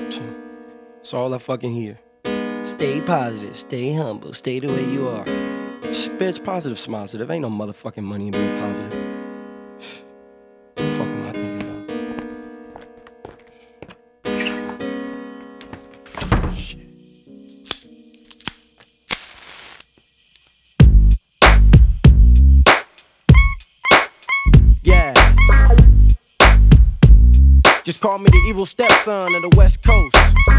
It's all I fucking hear. Stay positive, stay humble, stay the way you are. Bitch, positive, smiles. Ain't no motherfucking money in being positive. What the fuck am I thinking about? Shit. Yeah. Just call me the evil stepson of the West Coast.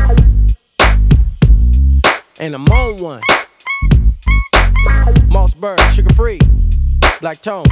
And I'm on one. Mossberg, sugar free, black tone.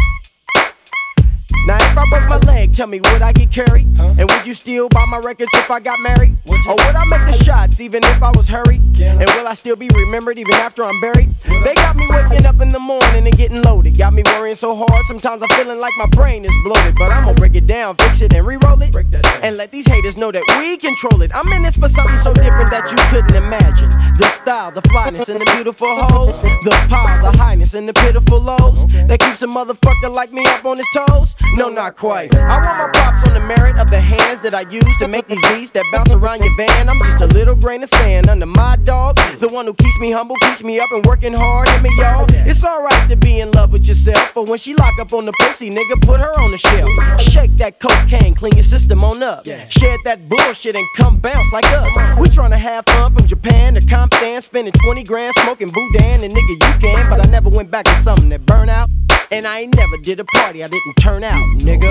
Now if I broke my leg, tell me, would I get carried? And would you still buy my records if I got married? Or would I make the shots even if I was hurried? And will I still be remembered even after I'm buried? They got me waking up in the morning and getting loaded. Got me worrying so hard, sometimes I'm feeling like my brain is bloated. But I'm gonna break it down, fix it and re-roll it, and let these haters know that we control it. I'm in this for something so different that you couldn't imagine. The style, the flyness, and the beautiful hoes. The power, the highness, and the pitiful lows. That keeps a motherfucker like me up on his toes? No, not quite. I want my props on the merit of the hands that I use to make these beats that bounce around your van. I'm just a little grain of sand under my dog, the one who keeps me humble, keeps me up and working hard. Hear me, y'all? It's alright to be in love with yourself, but when she lock up on the pussy, nigga, put her on the shelf. Shake that cocaine, clean your system on up. Shed that bullshit and come bounce like us. We tryna have fun from Japan to Compton, spending 20 grand smoking Boudin, and nigga, you can, but I never went back to something that burn out. And I ain't never did a party I didn't turn out, nigga.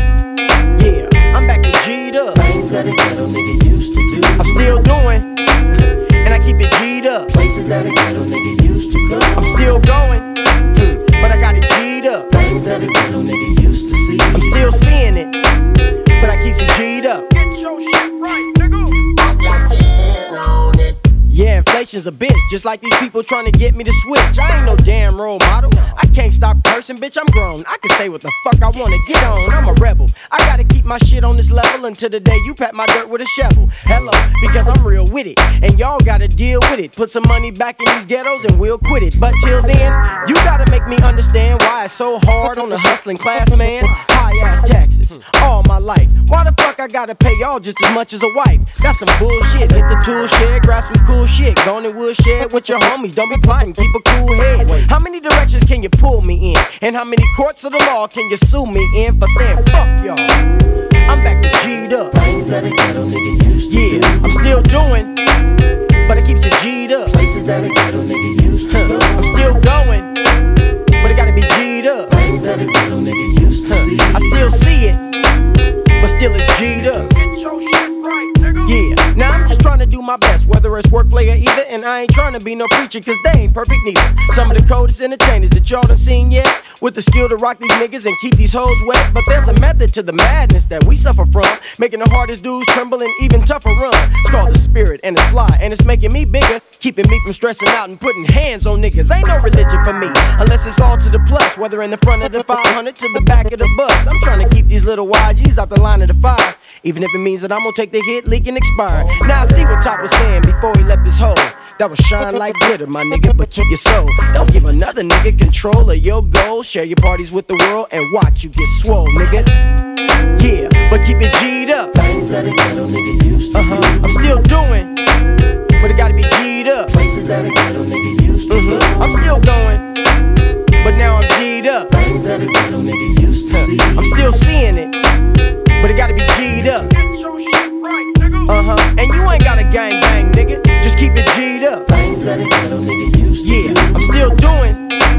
Yeah, I'm back to G'd up. Things that a ghetto nigga used to do, I'm still doing, and I keep it G'd up. places that a ghetto nigga used to go, I'm still going, but I got it G'd up. things that a ghetto nigga used to see, I'm still seeing it, but I keep it G'd up. Get your shit right, nigga. I got 10 on it. Yeah, inflation's a bitch, just like these people trying to get me to switch. I ain't no damn role model. I can't stop cursing, bitch, I'm grown. I can say what the fuck I wanna, get on, I'm a rebel. I gotta keep my shit on this level until the day you pat my dirt with a shovel. Hello, because I'm real with it, and y'all gotta deal with it. Put some money back in these ghettos and we'll quit it. But till then, you gotta make me understand why it's so hard on the hustling class, man. High ass taxes, all my life. Why the fuck I gotta pay y'all just as much as a wife? That's some bullshit. Hit the tool shed, grab some cool shit. Go in the woodshed with your homies, don't be plotting, keep a cool head. How many directions can you pull me in? And how many courts of the law can you sue me in for saying fuck y'all? I'm back to G'd up. Things that a ghetto nigga used to Yeah, do, I'm still doing, but it keeps it G'd up. places that a ghetto nigga used to go, I'm still going, but it gotta be G'd up. things that a ghetto nigga used to see, I still see it, but still it's G'd up. Get your shit right, nigga. Yeah, now I'm just trying to do my best, whether it's wordplay or either, and I ain't trying to be no preacher, cause they ain't perfect neither. Some of the coldest entertainers that y'all done seen yet, with the skill to rock these niggas and keep these hoes wet. But there's a method to the madness that we suffer from, making the hardest dudes tremble and even tougher run. It's called the spirit and it's fly, and it's making me bigger, keeping me from stressing out and putting hands on niggas. Ain't no religion for me, unless it's all to the plus, whether in the front of the 500 to the back of the bus. I'm trying to keep these little YGs out the line of the fire, even if it means that I'm gonna take the hit, leak and expire. Now I see what Top was saying before he left this hole. That was shine like glitter, my nigga, but keep your soul. Don't give another nigga control of your goals. Share your parties with the world and watch you get swole, nigga. Yeah, but keep it G'd up. things that a ghetto nigga used to do, I'm still doing, but it gotta be G'd up. places that a ghetto nigga used to go, I'm still going, but now I'm G'd up. things that a ghetto nigga used to see, I'm still seeing it, but it gotta be G'd up. Get your shit right, nigga. And you ain't got a gang bang, nigga. Just keep it G'd up. things that a ghetto nigga used to Yeah, do, I'm still doing,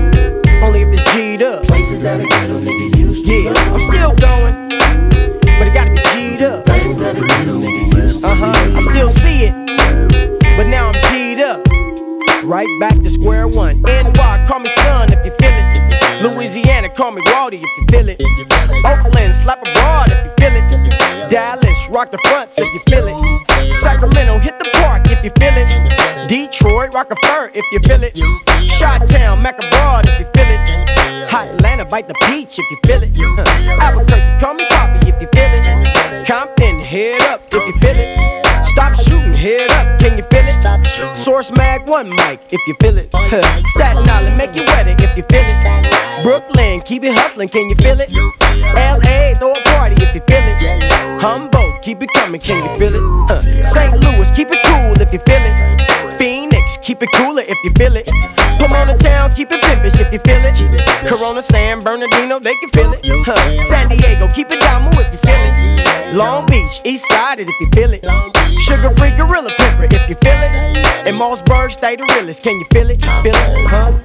only if it's G'd up. places that a ghetto nigga used to Yeah, go, I'm still going, but it gotta be G'd up. things that a ghetto nigga used to see, I still see it, but now I'm G'd up. Right back to square one. NY, call me son if you feel it. Louisiana, call me Waldy if you feel it. Oakland, slap abroad if you feel it. Dallas, rock the fronts if you feel it. Sacramento, hit the park if you feel it. Detroit, rock a fur if you feel it. Chi-Town, Mac abroad if you feel it. Hot Atlanta, bite the peach if you feel it. Albuquerque, call me Poppy if you feel it. Compton, head up if you feel it. Stop shooting, head up. can you feel it? Source Mag 1 mic, if you feel it. Staten Island, make you wetter if you feel it. Brooklyn, keep it hustling, can you feel it? LA, throw a party if you feel it. Humboldt, keep it coming, can you feel it? St. Louis, keep it cool if you feel it. Phoenix, keep it cooler if you feel it. Pomona Town, keep it pimpish if you feel it. Corona, San Bernardino, they can feel it. San Diego, keep it down if you feel it. Long Beach, East Side if you feel it. Sugar Free Gorilla Pimper if you feel it. And Mossberg, stay the realest, can you feel it? Feel it, huh?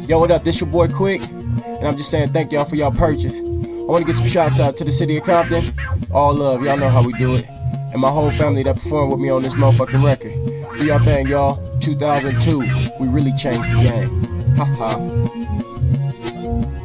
Yo, what up? This your boy Quick, and I'm just saying thank y'all for y'all purchase. I want to get some shouts out to the city of Compton. All love, y'all know how we do it. And my whole family that performed with me on this motherfucking record. Do y'all thing, y'all. 2002, we really changed the game. Ha ha.